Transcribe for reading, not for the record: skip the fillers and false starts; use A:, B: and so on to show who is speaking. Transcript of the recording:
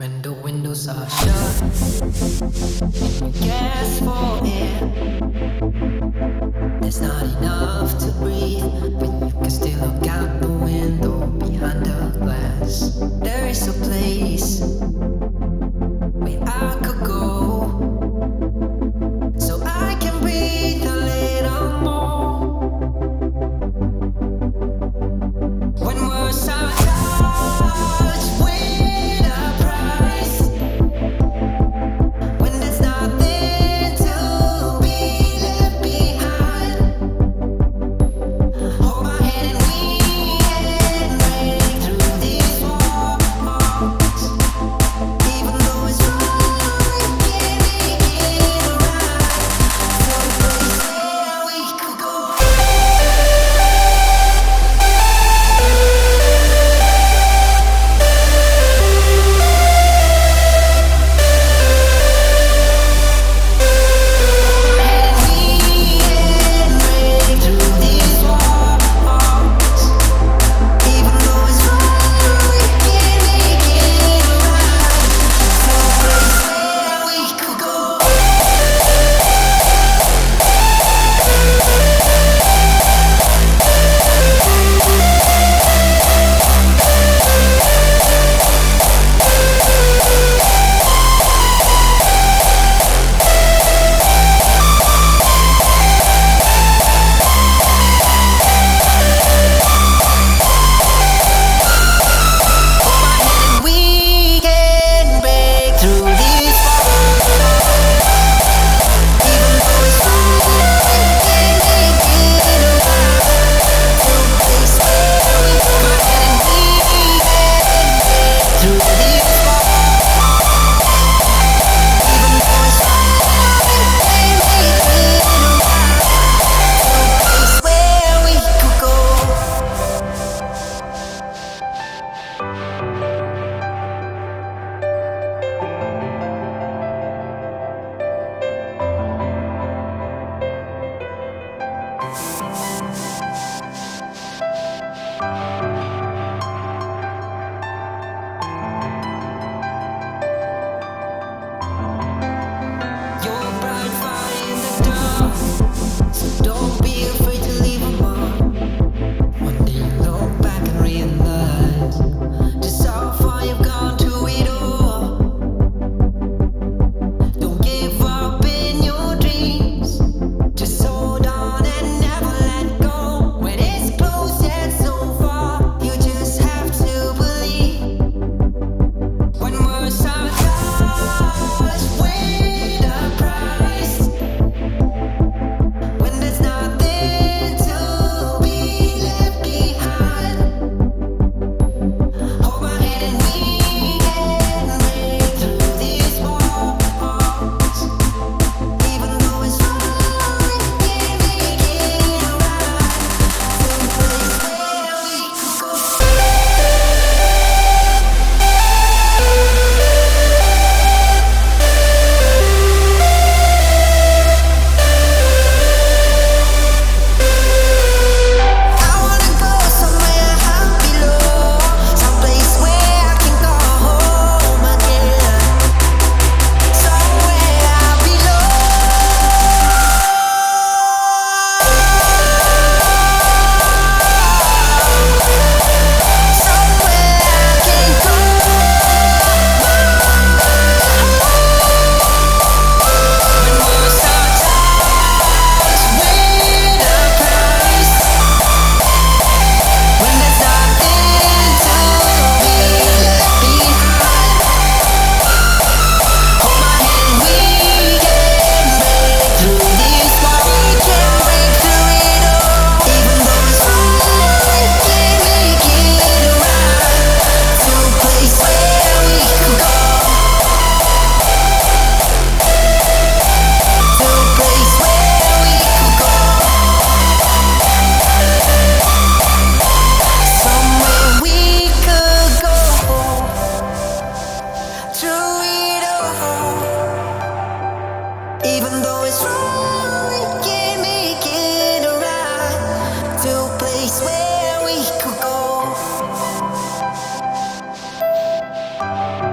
A: When the windows are shut and you gasp for air, there's not enough to breathe, but you can still look out the window behind the glass. There is a place where I could go, so I can breathe a little more. When words are touched with a price, when there's nothing to be left behind, hold my hand and we can break through these walls. Even though it's wrong, we can make it right. Someplace where we could go. Don't be afraid to leave a mark. One day you look back and realize just how far you've gone to it all. Don't give up in your dreams. Just hold on and never let go. When it's close and so far, you just have to believe. When words are touched with a price, when there's nothing to be left behind, hold my hand and we can break through these walls. Even though it's wrong, we can make it right. Someplace where we could go. I wanna go somewhere high below, someplace where I can go home again, somewhere below. Somewhere I can go. When words are touched with a price, when there's nothing to be left behind, hold my hand, we can break through these walls. We can break through it all. Even though it's wrong, we can make it right. To a place where we could go. To a place where we could go. Somewhere we could go. Through it all. Even though it's wrong, we can make it right. To a place where we could go.